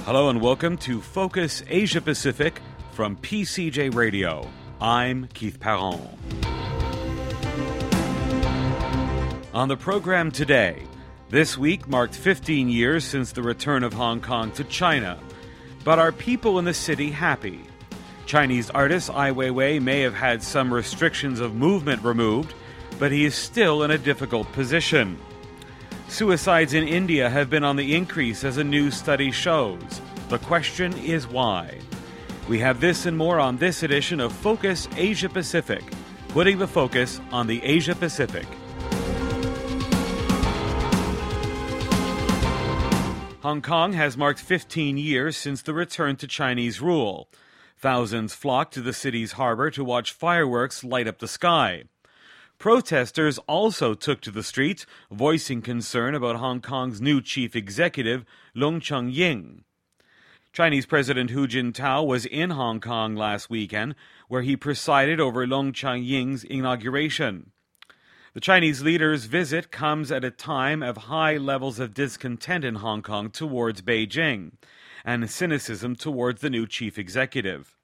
Hello and welcome to Focus Asia Pacific from PCJ Radio. I'm Keith Perron. On the program today, this week marked 15 years since the return of Hong Kong to China. But are people in the city happy? Chinese artist Ai Weiwei may have had some restrictions of movement removed, but he is still in a difficult position. Suicides in India have been on the increase as a new study shows. The question is why? We have this and more on this edition of Focus Asia Pacific, putting the focus on the Asia Pacific. Hong Kong has marked 15 years since the return to Chinese rule. Thousands flocked to the city's harbor to watch fireworks light up the sky. Protesters also took to the streets, voicing concern about Hong Kong's new chief executive, Leung Chun-ying. Chinese President Hu Jintao was in Hong Kong last weekend, where he presided over Leung Chun-ying's inauguration. The Chinese leader's visit comes at a time of high levels of discontent in Hong Kong towards Beijing, and cynicism towards the new chief executive.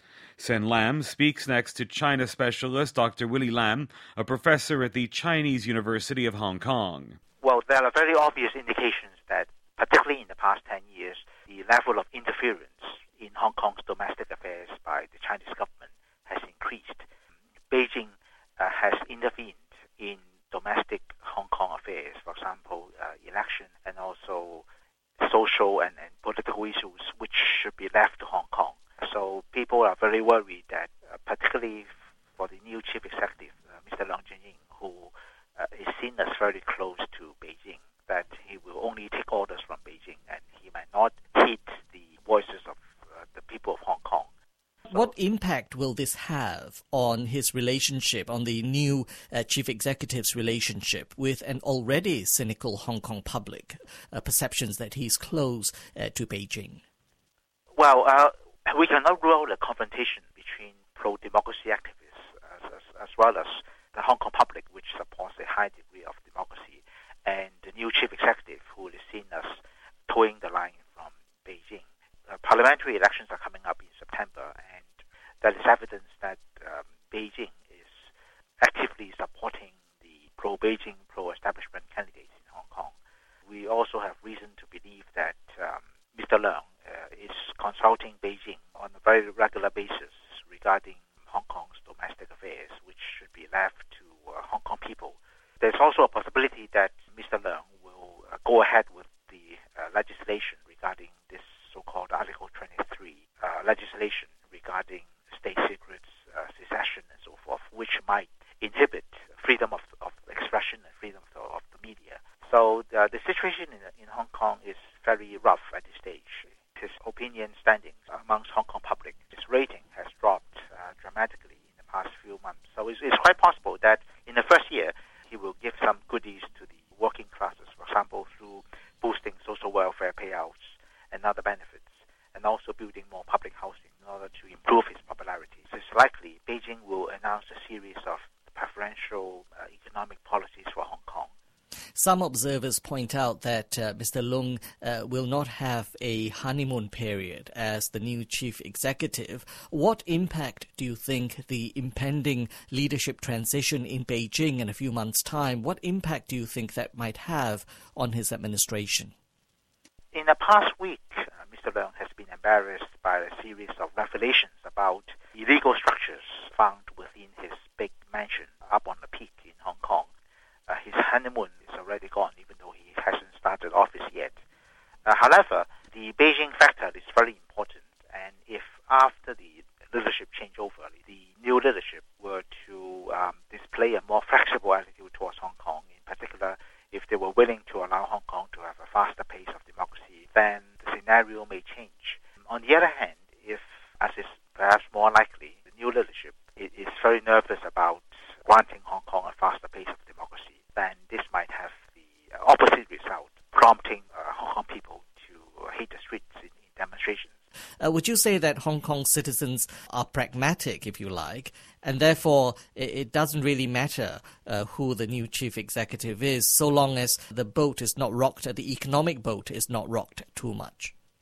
Sen Lam speaks next to China specialist Dr. Willie Lam, a professor at the Chinese University of Hong Kong. Well, there are very obvious indications that, particularly in the past 10 years, the level of interference in Hong Kong's domestic affairs by the Chinese government has increased. Beijing has intervened in domestic Hong Kong affairs, for example, election and also social and political issues which should be left to Hong Kong. So people are very worried that, particularly for the new chief executive, Mr. Leung Chun-ying, who is seen as very close to Beijing, that he will only take orders from Beijing and he might not heed the voices of the people of Hong Kong. What impact will this have on his relationship, on the new chief executive's relationship with an already cynical Hong Kong public, perceptions that he's close to Beijing? Well, we cannot rule out a confrontation between pro-democracy activists as well as the Hong Kong public, which supports a high degree of democracy, and the new chief executive, who is seen as towing the line from Beijing. Parliamentary elections are coming up in September, and there is evidence that Beijing is actively supporting the pro-Beijing, pro-establishment candidates in Hong Kong. We also have reason to believe that Mr. Leung is consulting Beijing on a very regular basis regarding Hong Kong's domestic affairs, which should be left to Hong Kong people. There's also a possibility that Mr. Leung will go ahead with the legislation regarding this so-called Article 23 legislation regarding state secrets, secession, and so forth, which might inhibit freedom of expression and freedom of the media. So the situation in Hong Kong is very rough at this stage. His opinion standings amongst Hong Kong public, his rating has dropped dramatically in the past few months. So it's quite possible that in the first year, he will give some goodies to the working classes, for example, through boosting social welfare payouts and other benefits, and also building more public housing in order to improve his popularity. So it's likely Beijing will announce a series of preferential economic policies for Hong Kong. Some observers point out that Mr. Leung will not have a honeymoon period as the new chief executive. What impact do you think the impending leadership transition in Beijing in a few months' time, what impact do you think that might have on his administration? In the past week, Mr. Leung has been embarrassed by a series of revelations about illegal structures found within his big mansion up on the peak in Hong Kong. His honeymoon is already gone, even though he hasn't started office yet. However, the Beijing factor is very important, and if after the leadership changeover, the new leadership were to display a more flexible attitude towards Hong Kong, in particular, if they were willing to allow Hong Kong to have a faster pace of democracy, then the scenario may change. On the other hand, if, as is perhaps more likely, the new leadership is very nervous about granting Hong Kong a faster pace of democracy, then this might have the opposite result, prompting Hong Kong people to hit the streets in demonstrations. Would you say that Hong Kong citizens are pragmatic, if you like, and therefore it doesn't really matter who the new chief executive is, so long as the boat is not rocked, the economic boat is not rocked too much?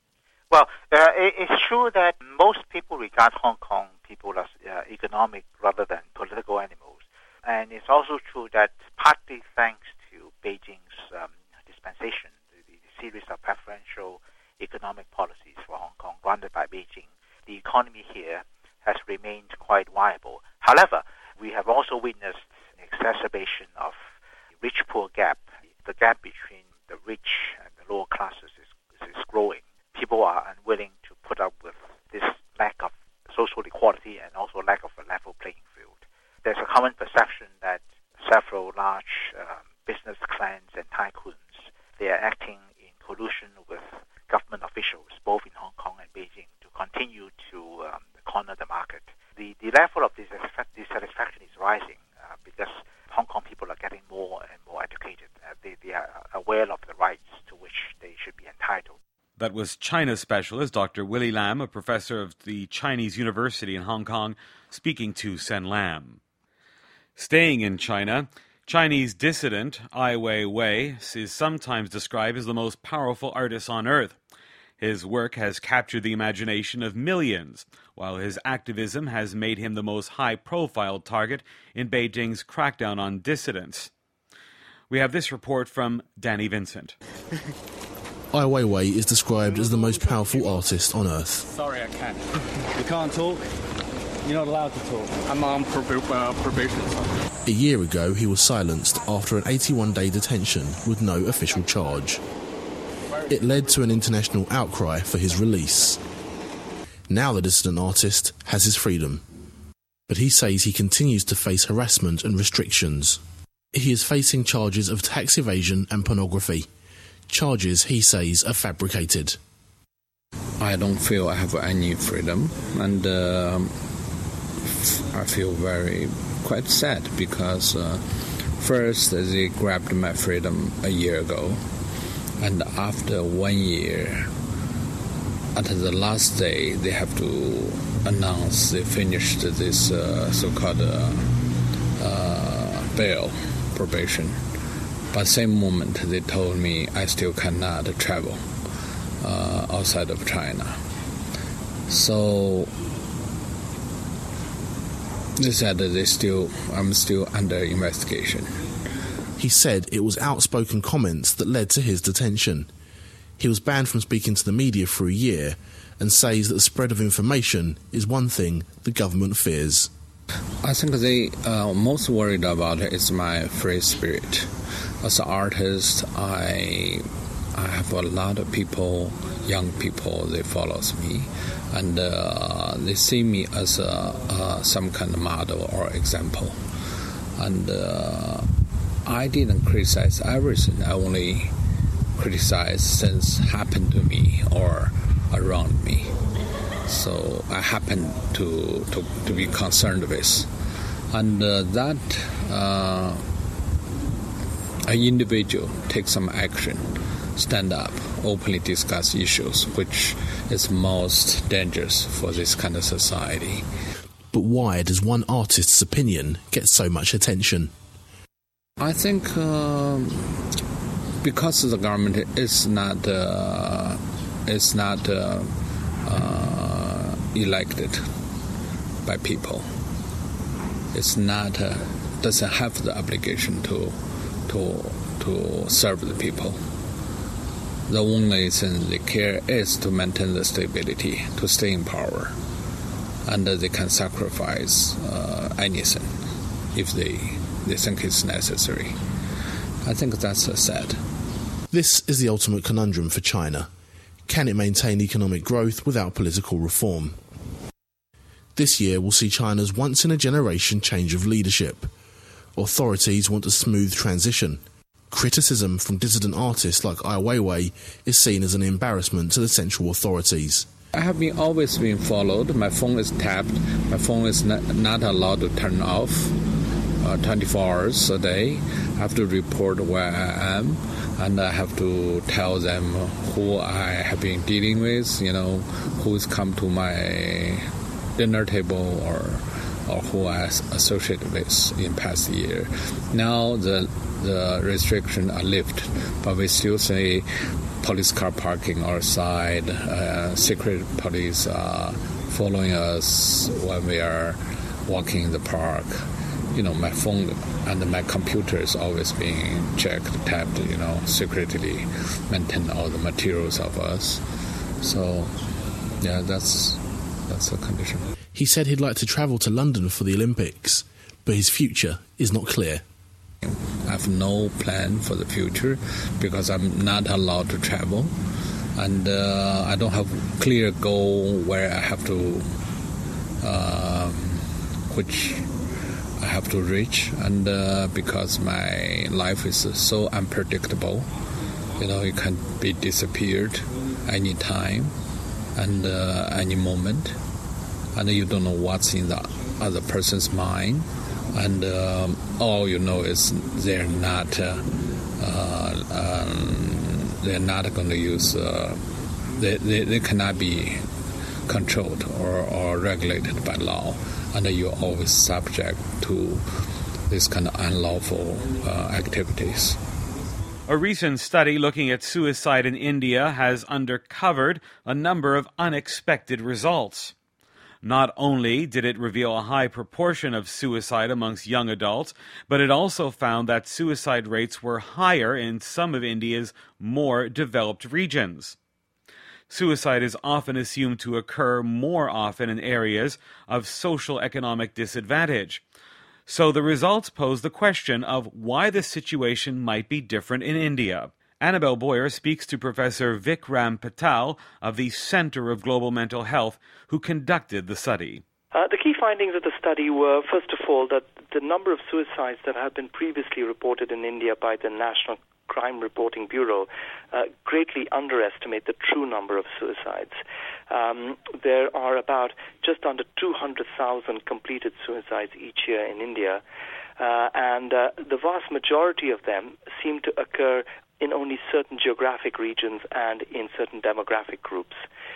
Well, it's true that most people regard Hong Kong people as economic rather than political animals. And it's also true that partly thanks to Beijing's dispensation, the series of preferential economic policies for Hong Kong granted by Beijing, the economy here has remained quite viable. However, we have also witnessed an exacerbation of the rich-poor gap. The gap between the rich and the lower classes is growing. People are unwilling to put up with this lack of social equality and also lack of a level playing field. There's a common perception that several large business clans and tycoons, they are acting in collusion with government officials, both in Hong Kong and Beijing, to continue to corner the market. The level of dissatisfaction is rising because Hong Kong people are getting more and more educated. They are aware of the rights to which they should be entitled. That was China specialist Dr. Willie Lam, a professor of the Chinese University in Hong Kong, speaking to Sen Lam. Staying in China, Chinese dissident Ai Weiwei is sometimes described as the most powerful artist on earth. His work has captured the imagination of millions, while his activism has made him the most high-profile target in Beijing's crackdown on dissidents. We have this report from Danny Vincent. Ai Weiwei is described as the most powerful artist on earth. Sorry, I can't. You can't talk? You're not allowed to talk. I'm on probation. A year ago, he was silenced after an 81-day detention with no official charge. It led to an international outcry for his release. Now the dissident artist has his freedom, but he says he continues to face harassment and restrictions. He is facing charges of tax evasion and pornography. Charges, he says, are fabricated. I don't feel I have any freedom, and I feel quite sad because first they grabbed my freedom a year ago, and after 1 year, at the last day, they have to announce they finished this so-called bail probation. But same moment, they told me I still cannot travel outside of China. So they said that I'm still under investigation. He said it was outspoken comments that led to his detention. He was banned from speaking to the media for a year and says that the spread of information is one thing the government fears. I think they most worried about is my free spirit. As an artist, I have a lot of people, young people, they follow me, and they see me as some kind of model or example. And I didn't criticize everything. I only criticize things happened to me or around me. So I happen to be concerned with. And that an individual take some action, stand up, openly discuss issues, which is most dangerous for this kind of society. But why does one artist's opinion get so much attention? I think because the government is not elected by people. It's not doesn't have the obligation to serve the people. The only thing they care is to maintain the stability, to stay in power, and they can sacrifice anything if they think it's necessary. I think that's sad. This is the ultimate conundrum for China. Can it maintain economic growth without political reform? This year will see China's once-in-a-generation change of leadership. Authorities want a smooth transition. Criticism from dissident artists like Ai Weiwei is seen as an embarrassment to the central authorities. I have always been followed. My phone is tapped. My phone is not allowed to turn off 24 hours a day. I have to report where I am, and I have to tell them who I have been dealing with, who's come to my dinner table or who I associated with in past year. Now the restrictions are lifted, but we still say police car parking outside, secret police following us when we are walking in the park. My phone and my computer is always being checked, tapped, secretly maintain all the materials of us. So, yeah, that's the condition. He said he'd like to travel to London for the Olympics, but his future is not clear. I have no plan for the future because I'm not allowed to travel, and I don't have a clear goal where I have to, which I have to reach, and because my life is so unpredictable, it can be disappeared any time and any moment, and you don't know what's in the other person's mind, and all you know is they're not going to use. They cannot be controlled or regulated by law, and you're always subject to this kind of unlawful activities. A recent study looking at suicide in India has uncovered a number of unexpected results. Not only did it reveal a high proportion of suicide amongst young adults, but it also found that suicide rates were higher in some of India's more developed regions. Suicide is often assumed to occur more often in areas of social economic disadvantage. So the results pose the question of why the situation might be different in India. Annabelle Boyer speaks to Professor Vikram Patel of the Center of Global Mental Health, who conducted the study. The key findings of the study were, first of all, that the number of suicides that have been previously reported in India by the National Crime Reporting Bureau greatly underestimate the true number of suicides. There are about just under 200,000 completed suicides each year in India, and the vast majority of them seem to occur in only certain geographic regions and in certain demographic groups.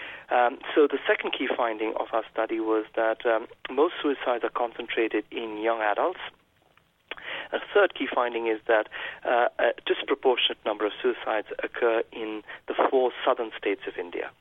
So the second key finding of our study was that most suicides are concentrated in young adults. A third key finding is that a disproportionate number of suicides occur in the 4 southern states of India.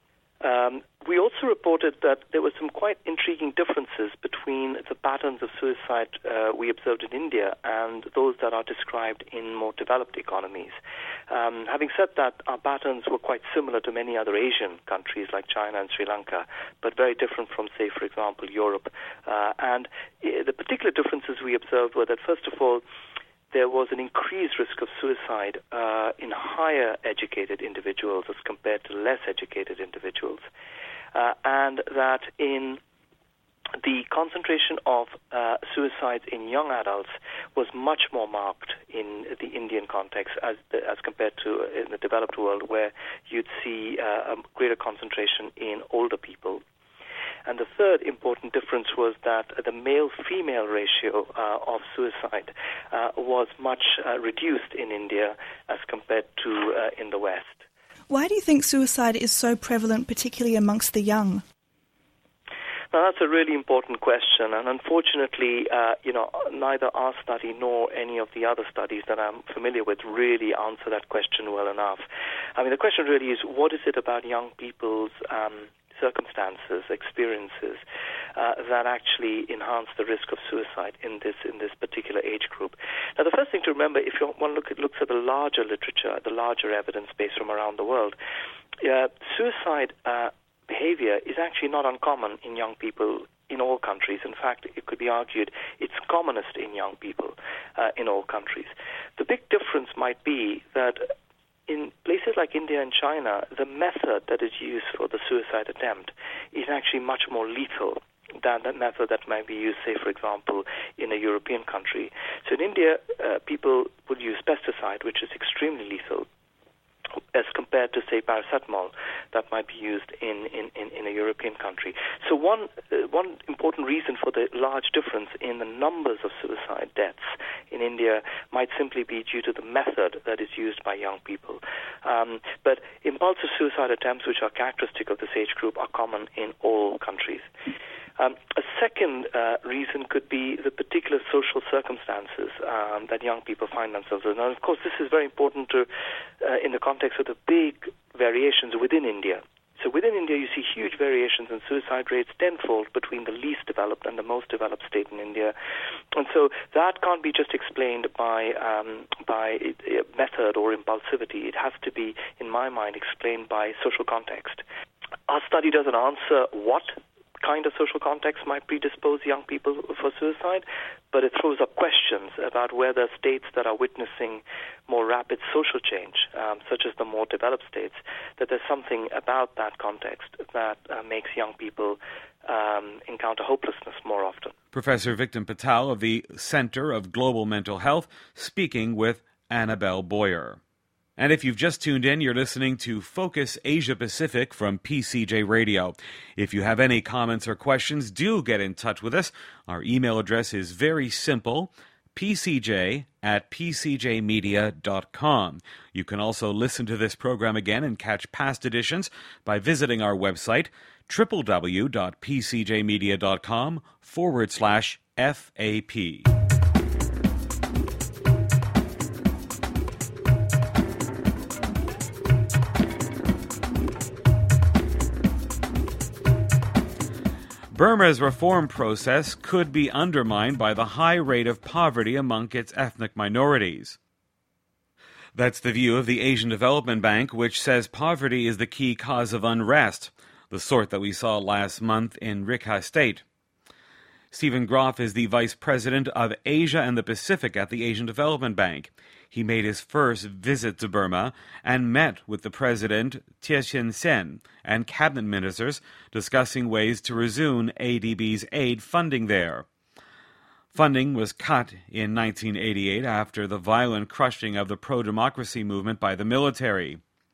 We also reported that there were some quite intriguing differences between the patterns of suicide we observed in India and those that are described in more developed economies. Having said that, our patterns were quite similar to many other Asian countries like China and Sri Lanka, but very different from, say, for example, Europe. And the particular differences we observed were that, first of all, there was an increased risk of suicide in higher educated individuals as compared to less educated individuals, and that in the concentration of suicides in young adults was much more marked in the Indian context as compared to in the developed world, where you'd see a greater concentration in older people. And the third important difference was that the male-female ratio of suicide was much reduced in India as compared to in the West. Why do you think suicide is so prevalent, particularly amongst the young? Now, that's a really important question, and unfortunately, neither our study nor any of the other studies that I'm familiar with really answer that question well enough. I mean, the question really is, what is it about young people's circumstances, experiences that actually enhance the risk of suicide in this particular age group? Now, the first thing to remember, if one looks at the larger literature, the larger evidence base from around the world, suicide behavior is actually not uncommon in young people in all countries. In fact, it could be argued it's commonest in young people in all countries. The big difference might be that in places like India and China, the method that is used for the suicide attempt is actually much more lethal than the method that might be used, say, for example, in a European country. So in India, people would use pesticide, which is extremely lethal, as compared to, say, paracetamol that might be used in a European country. So one important reason for the large difference in the numbers of suicide deaths in India might simply be due to the method that is used by young people. But impulsive suicide attempts, which are characteristic of this age group, are common in all countries. A second reason could be the particular social circumstances that young people find themselves in. And of course, this is very important in the context of the big variations within India. So within India, you see huge variations in suicide rates, tenfold between the least developed and the most developed state in India. And so that can't be just explained by method or impulsivity. It has to be, in my mind, explained by social context. Our study doesn't answer what kind of social context might predispose young people for suicide, but it throws up questions about whether states that are witnessing more rapid social change, such as the more developed states, that there's something about that context that makes young people encounter hopelessness more often. Professor Vikram Patel of the Center of Global Mental Health speaking with Annabelle Boyer. And if you've just tuned in, you're listening to Focus Asia Pacific from PCJ Radio. If you have any comments or questions, do get in touch with us. Our email address is very simple, pcj@pcjmedia.com. You can also listen to this program again and catch past editions by visiting our website, www.pcjmedia.com/FAP. Burma's reform process could be undermined by the high rate of poverty among its ethnic minorities. That's the view of the Asian Development Bank, which says poverty is the key cause of unrest, the sort that we saw last month in Rikha State. Stephen Groff is the Vice President of Asia and the Pacific at the Asian Development Bank. He made his first visit to Burma and met with the President, Thein Sein, and cabinet ministers discussing ways to resume ADB's aid funding there. Funding was cut in 1988 after the violent crushing of the pro-democracy movement by the military.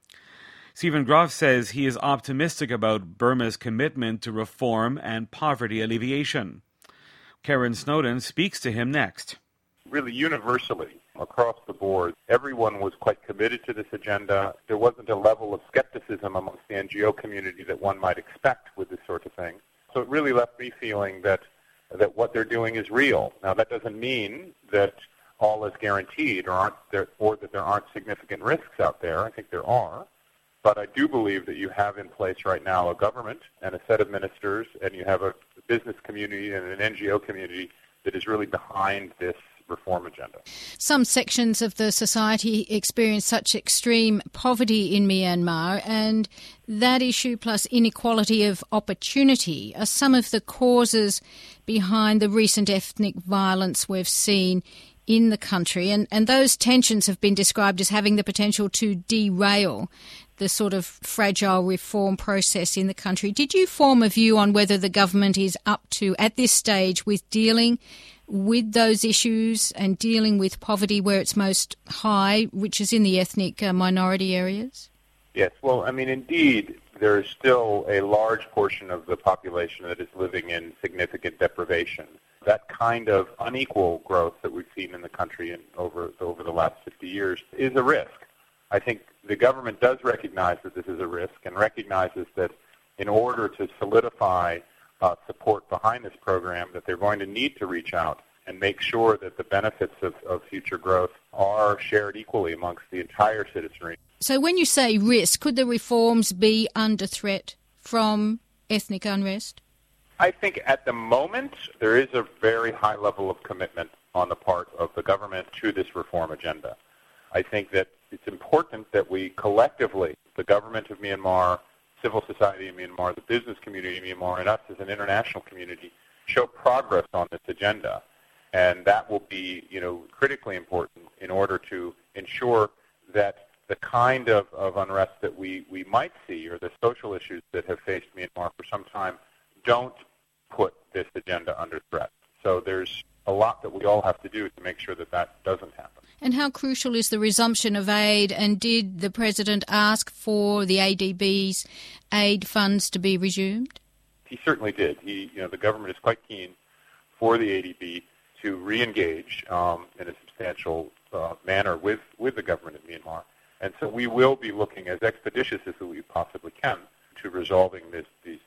Stephen Groff says he is optimistic about Burma's commitment to reform and poverty alleviation. Karen Snowden speaks to him next. Really universally, across the board, everyone was quite committed to this agenda. There wasn't a level of skepticism amongst the NGO community that one might expect with this sort of thing. So it really left me feeling that what they're doing is real. Now, that doesn't mean that all is guaranteed or that there aren't significant risks out there. I think there are. But I do believe that you have in place right now a government and a set of ministers, and you have a business community and an NGO community that is really behind this reform agenda. Some sections of the society experience such extreme poverty in Myanmar, and that issue plus inequality of opportunity are some of the causes behind the recent ethnic violence we've seen in the country. And those tensions have been described as having the potential to derail the sort of fragile reform process in the country. Did you form a view on whether the government is up to, at this stage, with dealing with those issues and dealing with poverty where it's most high, which is in the ethnic minority areas? Yes, well, I mean, indeed, there is still a large portion of the population that is living in significant deprivation. That kind of unequal growth that we've seen in the country over the last 50 years is a risk. I think the government does recognize that this is a risk and recognizes that in order to solidify support behind this program, that they're going to need to reach out and make sure that the benefits of future growth are shared equally amongst the entire citizenry. So when you say risk, could the reforms be under threat from ethnic unrest? I think at the moment there is a very high level of commitment on the part of the government to this reform agenda. I think that it's important that we collectively, the government of Myanmar, civil society in Myanmar, the business community in Myanmar, and us as an international community, show progress on this agenda. And that will be, critically important in order to ensure that the kind of unrest that we might see, or the social issues that have faced Myanmar for some time, don't put this agenda under threat. So there's a lot that we all have to do to make sure that that doesn't happen. And how crucial is the resumption of aid, and did the President ask for the ADB's aid funds to be resumed? He certainly did. The government is quite keen for the ADB to re-engage in a substantial manner with the government of Myanmar. And so we will be looking as expeditious as we possibly can to resolving this issue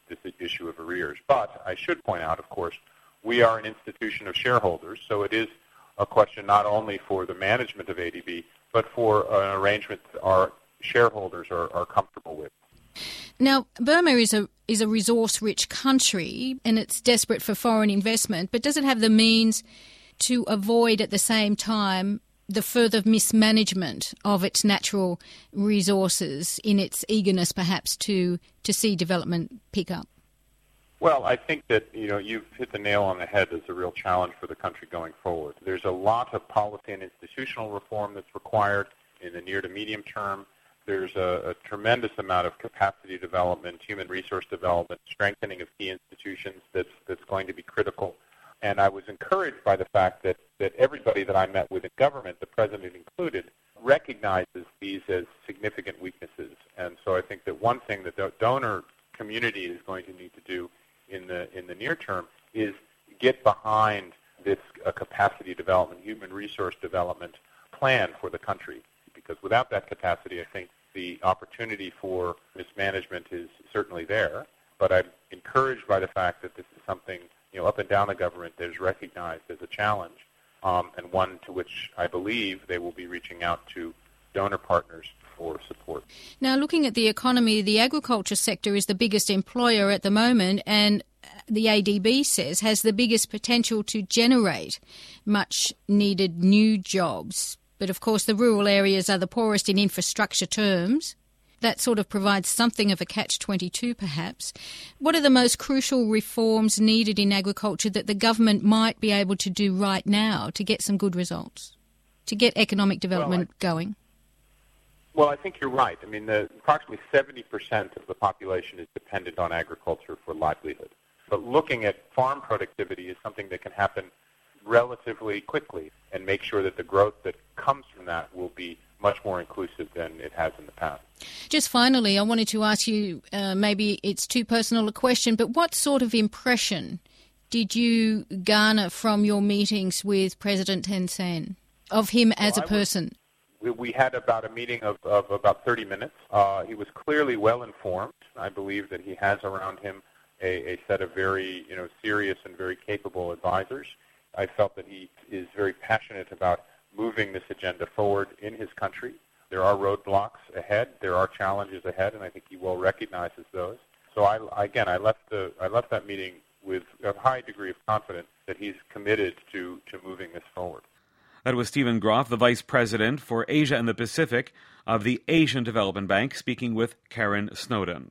issue of arrears. But I should point out, of course, we are an institution of shareholders, so it is a question not only for the management of ADB, but for an arrangement our shareholders are comfortable with. Now, Burma is a resource-rich country and it's desperate for foreign investment, but does it have the means to avoid at the same time the further mismanagement of its natural resources in its eagerness perhaps to see development pick up? Well, I think that, you've hit the nail on the head as a real challenge for the country going forward. There's a lot of policy and institutional reform that's required in the near to medium term. There's a tremendous amount of capacity development, human resource development, strengthening of key institutions that's going to be critical. And I was encouraged by the fact that everybody that I met with in government, the President included, recognizes these as significant weaknesses. And so I think that one thing that the donor community is going to need to do in the near term is get behind this capacity development, human resource development plan for the country. Because without that capacity, I think the opportunity for mismanagement is certainly there. But I'm encouraged by the fact that this is something, up and down the government that is recognized as a challenge, and one to which I believe they will be reaching out to donor partners for support. Now, looking at the economy, the agriculture sector is the biggest employer at the moment, and the ADB says has the biggest potential to generate much needed new jobs. But of course, the rural areas are the poorest in infrastructure terms. That sort of provides something of a catch-22, perhaps. What are the most crucial reforms needed in agriculture that the government might be able to do right now to get some good results, to get economic development going? Well, I think you're right. I mean, approximately 70% of the population is dependent on agriculture for livelihood. But looking at farm productivity is something that can happen relatively quickly and make sure that the growth that comes from that will be much more inclusive than it has in the past. Just finally, I wanted to ask you, maybe it's too personal a question, but what sort of impression did you garner from your meetings with President Thein Sein, of him as a person? We had about a meeting of about 30 minutes. He was clearly well informed. I believe that he has around him a set of very serious and very capable advisors. I felt that he is very passionate about moving this agenda forward in his country. There are roadblocks ahead. There are challenges ahead, and I think he well recognizes those. So I left that meeting with a high degree of confidence that he's committed to moving this forward. That was Stephen Groff, the Vice President for Asia and the Pacific of the Asian Development Bank, speaking with Karen Snowdon.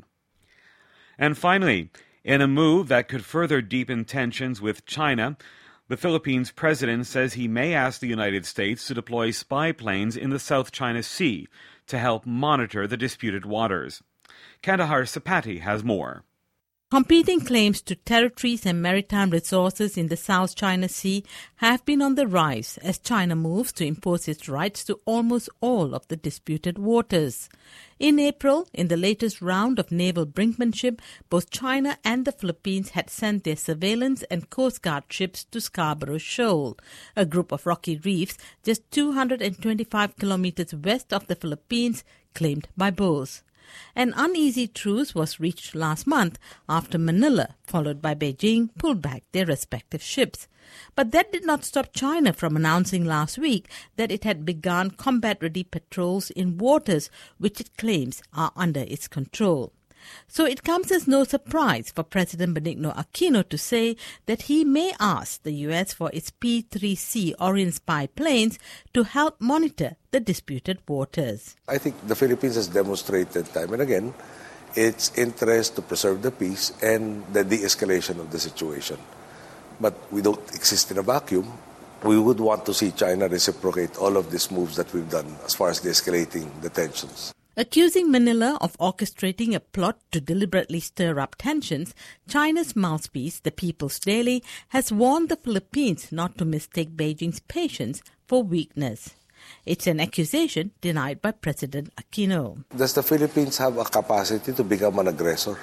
And finally, in a move that could further deepen tensions with China, the Philippines president says he may ask the United States to deploy spy planes in the South China Sea to help monitor the disputed waters. Kandahar Sapati has more. Competing claims to territories and maritime resources in the South China Sea have been on the rise as China moves to impose its rights to almost all of the disputed waters. In April, in the latest round of naval brinkmanship, both China and the Philippines had sent their surveillance and Coast Guard ships to Scarborough Shoal, a group of rocky reefs just 225 kilometers west of the Philippines, claimed by both. An uneasy truce was reached last month after Manila, followed by Beijing, pulled back their respective ships. But that did not stop China from announcing last week that it had begun combat-ready patrols in waters which it claims are under its control. So it comes as no surprise for President Benigno Aquino to say that he may ask the U.S. for its P-3C Orient spy planes to help monitor the disputed waters. I think the Philippines has demonstrated time and again its interest to preserve the peace and the de-escalation of the situation. But we don't exist in a vacuum. We would want to see China reciprocate all of these moves that we've done as far as de-escalating the tensions. Accusing Manila of orchestrating a plot to deliberately stir up tensions, China's mouthpiece, the People's Daily, has warned the Philippines not to mistake Beijing's patience for weakness. It's an accusation denied by President Aquino. Does the Philippines have a capacity to become an aggressor?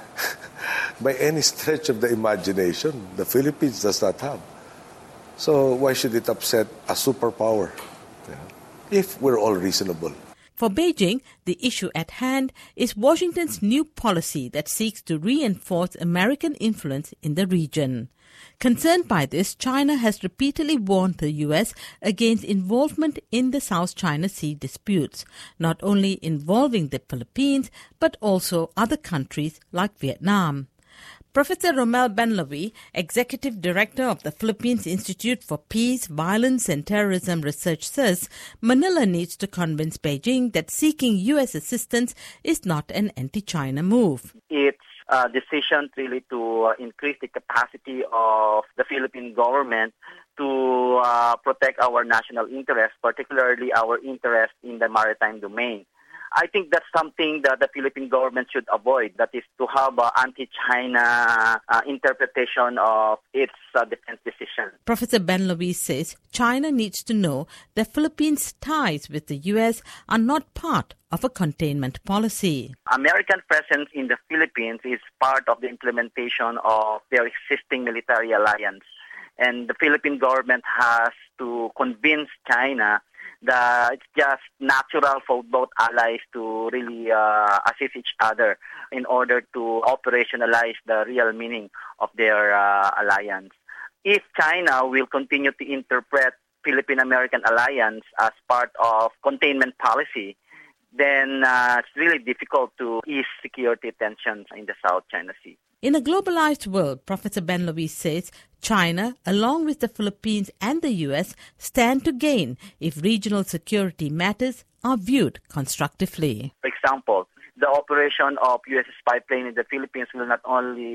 By any stretch of the imagination, the Philippines does not have. So why should it upset a superpower? If we're all reasonable. For Beijing, the issue at hand is Washington's new policy that seeks to reinforce American influence in the region. Concerned by this, China has repeatedly warned the U.S. against involvement in the South China Sea disputes, not only involving the Philippines, but also other countries like Vietnam. Professor Romel Benlawi, Executive Director of the Philippines Institute for Peace, Violence and Terrorism Research, says Manila needs to convince Beijing that seeking U.S. assistance is not an anti-China move. It's a decision really to increase the capacity of the Philippine government to protect our national interests, particularly our interest in the maritime domain. I think that's something that the Philippine government should avoid, that is to have an anti-China interpretation of its defense decision. Professor Benlawi says China needs to know that Philippines' ties with the U.S. are not part of a containment policy. American presence in the Philippines is part of the implementation of their existing military alliance. And the Philippine government has to convince China that it's just natural for both allies to really assist each other in order to operationalize the real meaning of their alliance. If China will continue to interpret Philippine-American alliance as part of containment policy, then it's really difficult to ease security tensions in the South China Sea. In a globalized world, Professor Benlawi says China, along with the Philippines and the U.S., stand to gain if regional security matters are viewed constructively. For example, the operation of U.S. spy plane in the Philippines will not only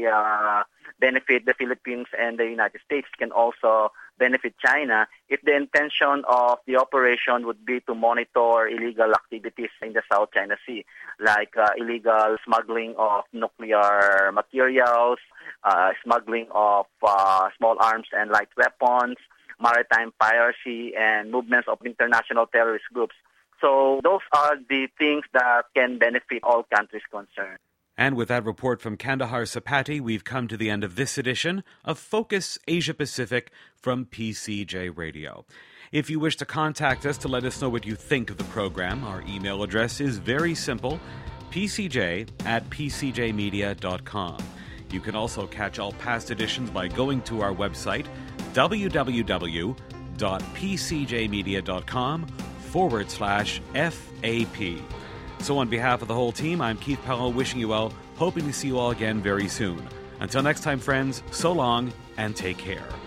benefit the Philippines and the United States, can also benefit China if the intention of the operation would be to monitor illegal activities in the South China Sea, like illegal smuggling of nuclear materials, smuggling of small arms and light weapons, maritime piracy, and movements of international terrorist groups. So those are the things that can benefit all countries concerned. And with that report from Kandahar Sapati, we've come to the end of this edition of Focus Asia Pacific from PCJ Radio. If you wish to contact us to let us know what you think of the program, our email address is very simple, pcj@pcjmedia.com. You can also catch all past editions by going to our website, www.pcjmedia.com/FAP. So on behalf of the whole team, I'm Keith Powell wishing you well, hoping to see you all again very soon. Until next time, friends, so long and take care.